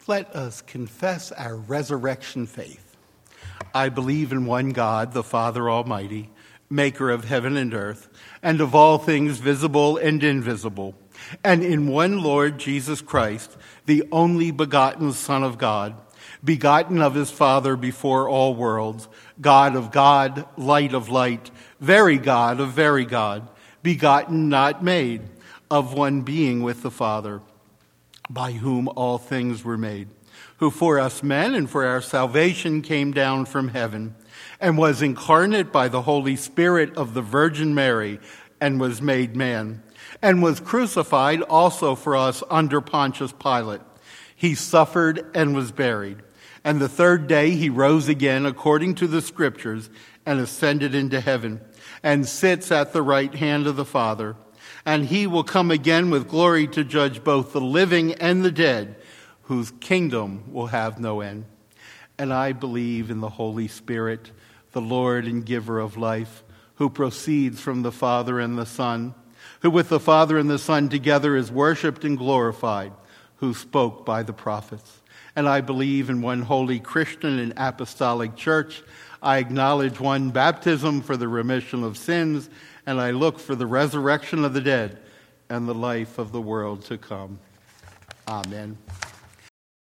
Let us confess our resurrection faith. I believe in one God, the Father Almighty, maker of heaven and earth, and of all things visible and invisible, and in one Lord Jesus Christ, the only begotten Son of God, begotten of his Father before all worlds, God of God, light of light, very God of very God, begotten, not made, of one being with the Father, by whom all things were made, who for us men and for our salvation came down from heaven, and was incarnate by the Holy Spirit of the Virgin Mary, and was made man, and was crucified also for us under Pontius Pilate. He suffered and was buried. And the third day he rose again according to the Scriptures, and ascended into heaven, and sits at the right hand of the Father. And he will come again with glory to judge both the living and the dead, whose kingdom will have no end. And I believe in the Holy Spirit, the Lord and giver of life, who proceeds from the Father and the Son, who with the Father and the Son together is worshipped and glorified, who spoke by the prophets. And I believe in one holy Christian and apostolic church. I acknowledge one baptism for the remission of sins, and I look for the resurrection of the dead and the life of the world to come. Amen.